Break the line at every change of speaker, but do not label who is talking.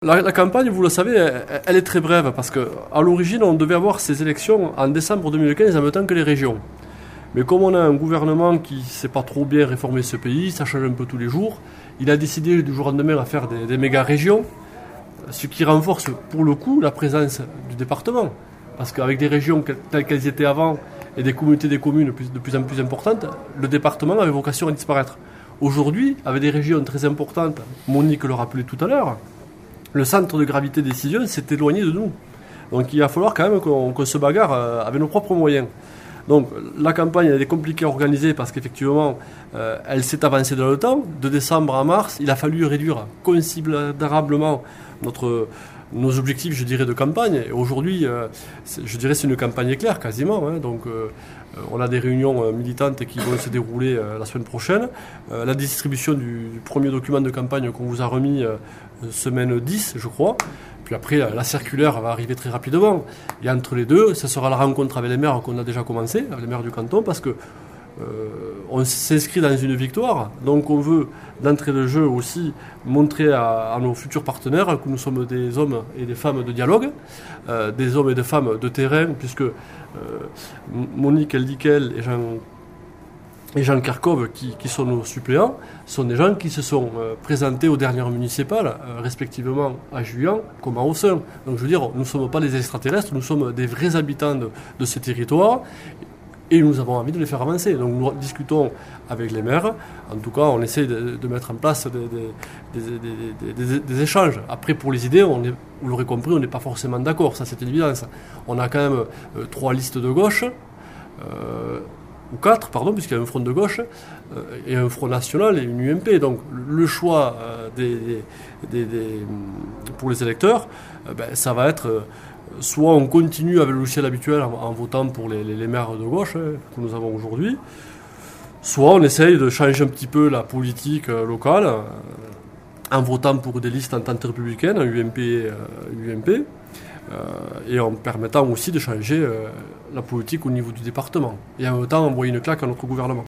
La campagne, vous le savez, elle est très brève parce qu'à l'origine, on devait avoir ces élections en décembre 2015 en même temps que les régions. Mais comme on a un gouvernement qui ne sait pas trop bien réformer ce pays, ça change un peu tous les jours, il a décidé du jour au lendemain à faire des méga-régions, ce qui renforce pour le coup la présence du département. Parce qu'avec des régions telles qu'elles étaient avant et des communautés des communes de plus en plus importantes, le département avait vocation à disparaître. Aujourd'hui, avec des régions très importantes, Monique le rappelait tout à l'heure, le centre de gravité décision s'est éloigné de nous. Donc il va falloir quand même qu'on se bagarre avec nos propres moyens. Donc la campagne elle est compliquée à organiser parce qu'effectivement elle s'est avancée dans le temps. De décembre à mars, il a fallu réduire considérablement nos objectifs, je dirais, de campagne. Et aujourd'hui, je dirais c'est une campagne éclair quasiment. Donc on a des réunions militantes qui vont se dérouler la semaine prochaine. La distribution du premier document de campagne qu'on vous a remis semaine 10, je crois. Puis après, la circulaire va arriver très rapidement. Et entre les deux, ce sera la rencontre avec les maires qu'on a déjà commencé, avec les maires du canton, parce que on s'inscrit dans une victoire. Donc on veut, d'entrée de jeu aussi, montrer à nos futurs partenaires que nous sommes des hommes et des femmes de dialogue, des hommes et des femmes de terrain, puisque Monique Eldikel et Jean Kerkhove, qui sont nos suppléants, sont des gens qui se sont présentés aux dernières municipales, respectivement à Juillan comme à Haussin. Donc je veux dire, nous ne sommes pas des extraterrestres, nous sommes des vrais habitants de ces territoires, et nous avons envie de les faire avancer. Donc nous discutons avec les maires, en tout cas on essaie de mettre en place des échanges. Après pour les idées, vous l'aurez compris, on n'est pas forcément d'accord, ça c'est une évidence. On a quand même 3 listes de gauche, ou 4, pardon, puisqu'il y a un front de gauche, et un front national et une UMP. Donc le choix pour les électeurs, ça va être soit on continue avec le logiciel habituel en votant pour les maires de gauche que nous avons aujourd'hui, soit on essaye de changer un petit peu la politique locale en votant pour des listes en tente républicaine, en UMP, et en permettant aussi de changer la politique au niveau du département, et en même temps envoyer une claque à notre gouvernement.